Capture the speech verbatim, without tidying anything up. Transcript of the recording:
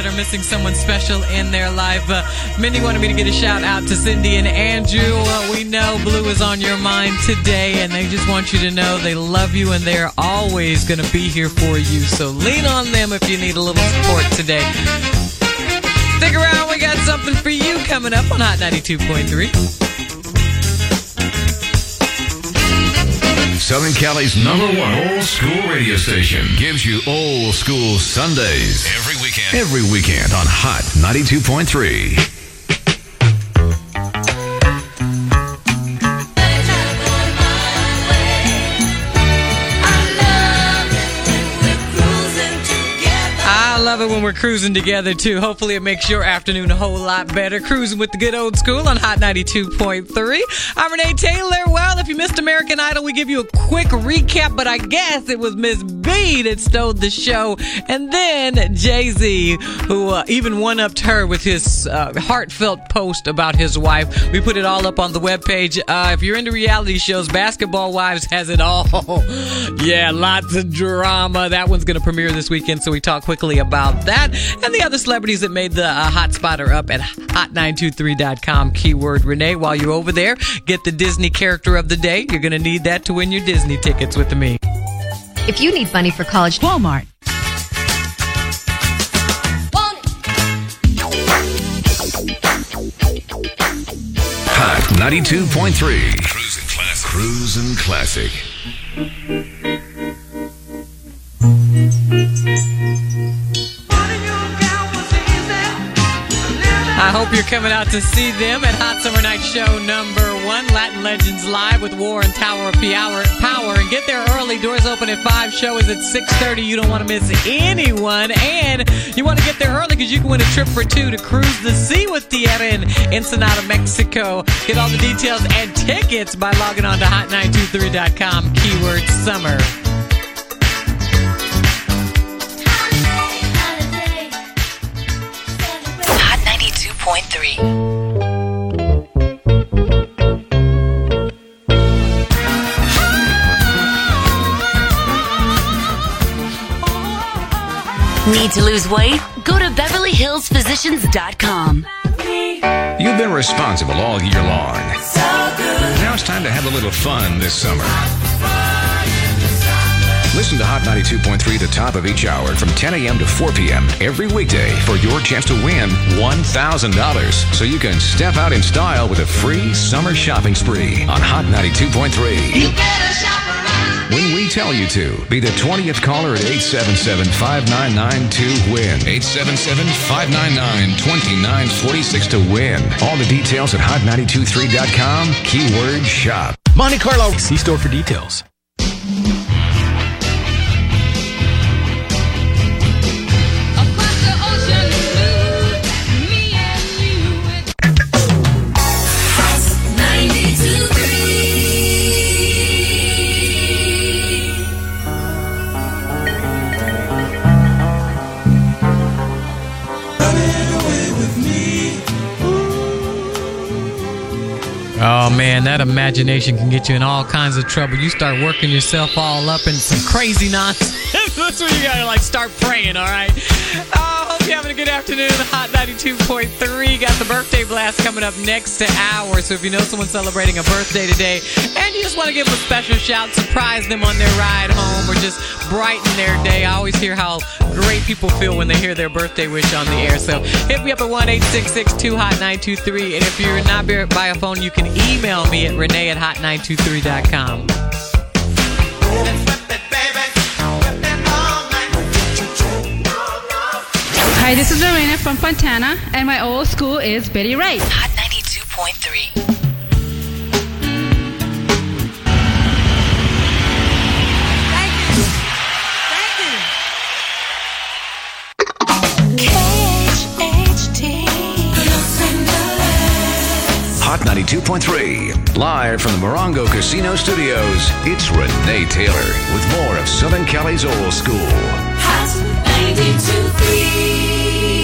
that are missing someone special in their life. Uh, Mindy wanted me to get a shout out to Cindy and Andrew. Uh, we know Blue is on your mind today, and they just want you to know they love you and they're always going to be here for you. So lean on them if you need a little support today. Stick around, we got something for you coming up on Hot ninety-two point three. Southern Cali's number one old school radio station gives you old school Sundays. Every weekend. Every weekend on Hot ninety-two point three. I love it when we're cruising together, too. Hopefully it makes your afternoon a whole lot better. Cruising with the good old school on Hot ninety-two point three. I'm Renee Taylor. Well, if you missed American Idol, we give you a quick recap, but I guess it was Miss B that stole the show. And then Jay-Z, who uh, even one-upped her with his uh, heartfelt post about his wife. We put it all up on the webpage. Uh, if you're into reality shows, Basketball Wives has it all. Yeah, lots of drama. That one's going to premiere this weekend, so we talk quickly about that. And the other celebrities that made the uh, hot spot are up at hot nine two three dot com, keyword Renee. While you're over there, get the Disney character of the day. You're going to need that to win your Disney tickets with me. If you need money for college, Walmart. Hot ninety-two point three. Cruising Classic. Cruising Classic. I hope you're coming out to see them at Hot Summer Night Show number one, Latin Legends Live with War and Tower of Power. And get there early. Doors open at five. Show is at six thirty. You don't want to miss anyone. And you want to get there early because you can win a trip for two to cruise the sea with Tierra in Ensenada, Mexico. Get all the details and tickets by logging on to hot nine two three dot com, keyword summer. Point three. Need to lose weight? Go to Beverly Hills Physicians dot com. You've been responsible all year long. Now it's time to have a little fun this summer. Listen to Hot ninety-two point three, the top of each hour, from ten a.m. to four p.m. every weekday for your chance to win one thousand dollars. So you can step out in style with a free summer shopping spree on Hot ninety-two point three. You better shop around. When we tell you to, be the twentieth caller at eight seven seven, five nine nine two, win. eight seven seven, five nine nine, two nine four six to win. All the details at hot nine two three dot com, keyword shop. Monte Carlo. See store for details. Oh, man, that imagination can get you in all kinds of trouble. You start working yourself all up in some crazy nonsense. That's when you gotta, like, start praying, all right? I hope you're having a good afternoon. Hot ninety-two point three. Got the birthday blast coming up next hour. So if you know someone's celebrating a birthday today and you just want to give them a special shout, surprise them on their ride home, or just brighten their day. I always hear how great people feel when they hear their birthday wish on the air. So hit me up at one eight six six two hot nine two three. And if you're not by a phone, you can email me at renee at hot nine two three dot com. Hi, this is Lorena from Fontana, and my old school is Betty Wright. Hot ninety-two point three. Hot ninety-two point three. Live from the Morongo Casino Studios, it's Renee Taylor with more of Southern Cali's old school. Hot ninety-two point three.